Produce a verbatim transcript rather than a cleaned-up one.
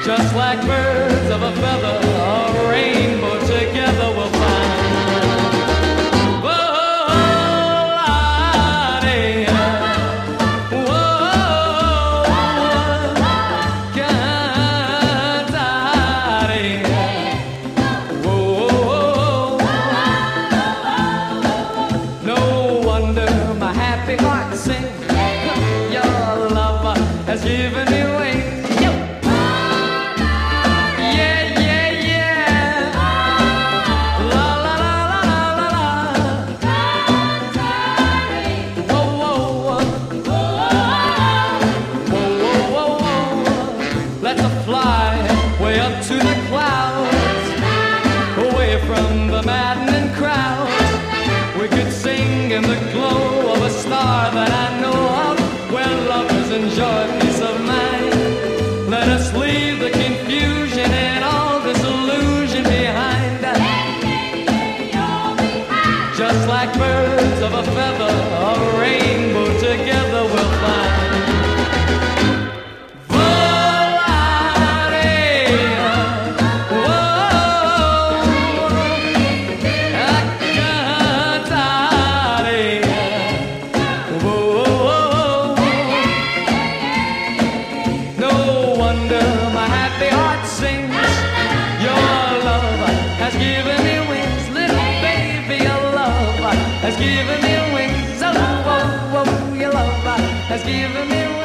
Just like birds of a feather, a rainbow together we'll find. Has given me wings. Yeah, yeah, yeah. La la la la la la la. Whoa, whoa, whoa. Whoa, whoa, whoa, whoa. Let's fly way up to the clouds, away from the maddening crowds. We could sing in the glow of a star that I know of, where lovers enjoy peace of mind. Let us leave the confusion and all disillusion behind. Just like birds of a feather, a rainbow together we'll find. My happy heart sings. Your love has given me wings, little baby. Your love has given me wings. Oh, oh, oh, your love has given me wings.